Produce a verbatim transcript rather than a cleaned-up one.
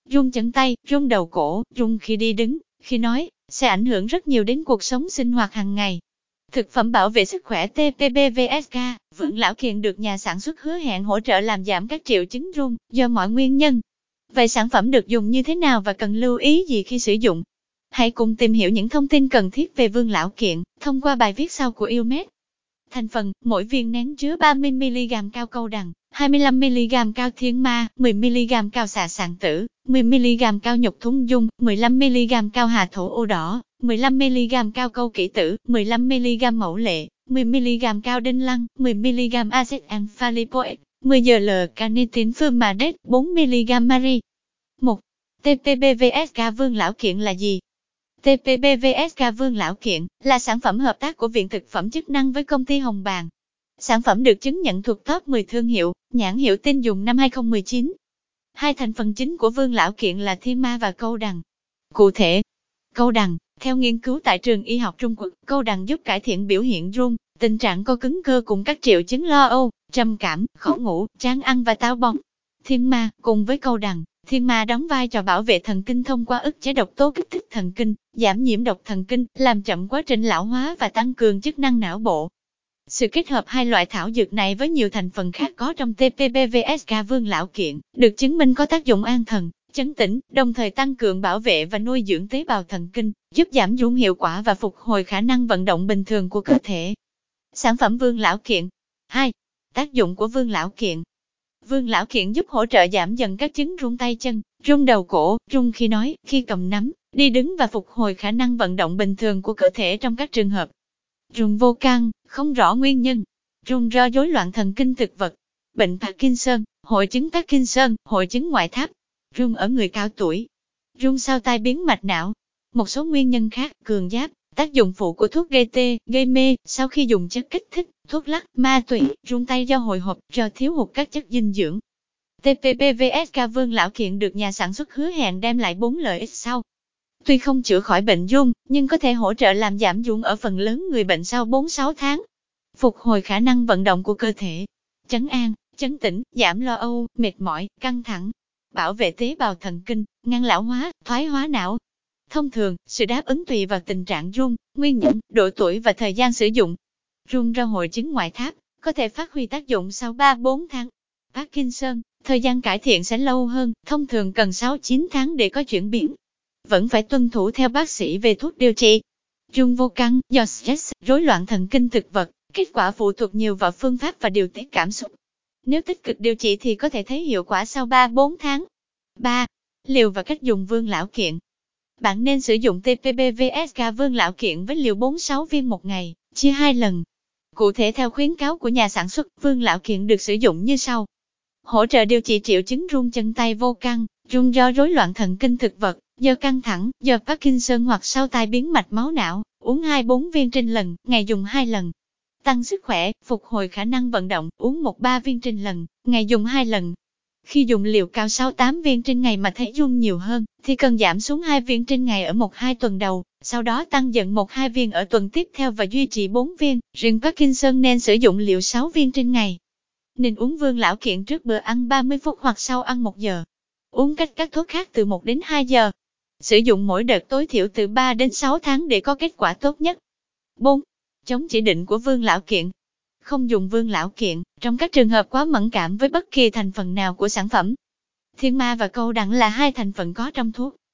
run chân tay, run đầu cổ, run khi đi đứng, khi nói, sẽ ảnh hưởng rất nhiều đến cuộc sống sinh hoạt hàng ngày. Thực phẩm bảo vệ sức khỏe tê pê bê vê ét ca, Vương Lão Kiện được nhà sản xuất hứa hẹn hỗ trợ làm giảm các triệu chứng run do mọi nguyên nhân. Vậy sản phẩm được dùng như thế nào và cần lưu ý gì khi sử dụng? Hãy cùng tìm hiểu những thông tin cần thiết về Vương Lão Kiện thông qua bài viết sau của yêu mét. Thành phần, mỗi viên nén chứa ba mươi mi-li-gam cao câu đằng, hai mươi lăm mi-li-gam cao thiên ma, mười mi-li-gam cao xà sạn tử, mười mi-li-gam cao nhục thúng dung, mười lăm mi-li-gam cao hà thổ ô đỏ, mười lăm mi-li-gam cao câu kỷ tử, mười lăm mi-li-gam mẫu lệ, mười mi-li-gam cao đinh lăng, mười mi-li-gam axit amphallipoic, mười gi lờ carnitin fumarate, bốn mi-li-gam marie. một. tê pê bê vê ét ca Vương Lão Kiện là gì? tê pê bê vê ét ca Vương Lão Kiện là sản phẩm hợp tác của Viện Thực phẩm chức năng với công ty Hồng Bàng. Sản phẩm được chứng nhận thuộc top mười thương hiệu, nhãn hiệu tin dùng năm hai không một chín. Hai thành phần chính của Vương Lão Kiện là thiên ma và câu đằng. Cụ thể, câu đằng, theo nghiên cứu tại trường y học Trung Quốc, câu đằng giúp cải thiện biểu hiện run, tình trạng co cứng cơ cùng các triệu chứng lo âu, trầm cảm, khó ngủ, chán ăn và táo bón. Thiên ma, cùng với câu đằng, thiên ma đóng vai trò bảo vệ thần kinh thông qua ức chế độc tố kích thích thần kinh, giảm nhiễm độc thần kinh, làm chậm quá trình lão hóa và tăng cường chức năng não bộ. Sự kết hợp hai loại thảo dược này với nhiều thành phần khác có trong tê pê bê vê ét ca Vương Lão Kiện, được chứng minh có tác dụng an thần, chấn tĩnh, đồng thời tăng cường bảo vệ và nuôi dưỡng tế bào thần kinh, giúp giảm run hiệu quả và phục hồi khả năng vận động bình thường của cơ thể. Sản phẩm Vương Lão Kiện. hai. Tác dụng của Vương Lão Kiện. Vương Lão Kiện giúp hỗ trợ giảm dần các chứng run tay chân, run đầu cổ, run khi nói, khi cầm nắm, đi đứng và phục hồi khả năng vận động bình thường của cơ thể trong các trường hợp run vô căn, không rõ nguyên nhân, run do rối loạn thần kinh thực vật, bệnh Parkinson, hội chứng Parkinson, hội chứng ngoại tháp, run ở người cao tuổi, run sau tai biến mạch não. Một số nguyên nhân khác, cường giáp, tác dụng phụ của thuốc gây tê, gây mê, sau khi dùng chất kích thích, thuốc lắc, ma túy, run tay do hồi hộp, do thiếu hụt các chất dinh dưỡng. tê pê bê vê ét ca Vương Lão Kiện được nhà sản xuất hứa hẹn đem lại bốn lợi ích sau. Tuy không chữa khỏi bệnh run, nhưng có thể hỗ trợ làm giảm run ở phần lớn người bệnh sau bốn đến sáu tháng. Phục hồi khả năng vận động của cơ thể, trấn an, chấn tĩnh, giảm lo âu, mệt mỏi, căng thẳng, bảo vệ tế bào thần kinh, ngăn lão hóa, thoái hóa não. Thông thường, sự đáp ứng tùy vào tình trạng run, nguyên nhân, độ tuổi và thời gian sử dụng. Run do hội chứng ngoại tháp, có thể phát huy tác dụng sau ba đến bốn tháng. Parkinson, thời gian cải thiện sẽ lâu hơn, thông thường cần sáu đến chín tháng để có chuyển biến. Vẫn phải tuân thủ theo bác sĩ về thuốc điều trị. Run vô căn, do stress, rối loạn thần kinh thực vật, kết quả phụ thuộc nhiều vào phương pháp và điều tiết cảm xúc. Nếu tích cực điều trị thì có thể thấy hiệu quả sau ba đến bốn tháng. ba. Liều và cách dùng Vương Lão Kiện. Bạn nên sử dụng tê pê bê vê ét ca Vương Lão Kiện với liều bốn đến sáu viên một ngày, chia hai lần. Cụ thể theo khuyến cáo của nhà sản xuất, Vương Lão Kiện được sử dụng như sau. Hỗ trợ điều trị triệu chứng run chân tay vô căn, run do rối loạn thần kinh thực vật, do căng thẳng, do Parkinson hoặc sau tai biến mạch máu não, uống hai đến bốn viên trên lần, ngày dùng hai lần. Tăng sức khỏe, phục hồi khả năng vận động, uống một đến ba viên trên lần, ngày dùng hai lần. Khi dùng liều cao sáu đến tám viên trên ngày mà thấy run nhiều hơn, thì cần giảm xuống hai viên trên ngày ở một đến hai tuần đầu, sau đó tăng dần một đến hai viên ở tuần tiếp theo và duy trì bốn viên. Riêng Parkinson nên sử dụng liều sáu viên trên ngày. Nên uống Vương Lão Kiện trước bữa ăn ba mươi phút hoặc sau ăn một giờ. Uống cách các thuốc khác từ một đến hai giờ. Sử dụng mỗi đợt tối thiểu từ ba đến sáu tháng để có kết quả tốt nhất. bốn. Chống chỉ định của Vương Lão Kiện. Không dùng Vương Lão Kiện trong các trường hợp quá mẫn cảm với bất kỳ thành phần nào của sản phẩm. Thiên ma và câu đằng là hai thành phần có trong thuốc,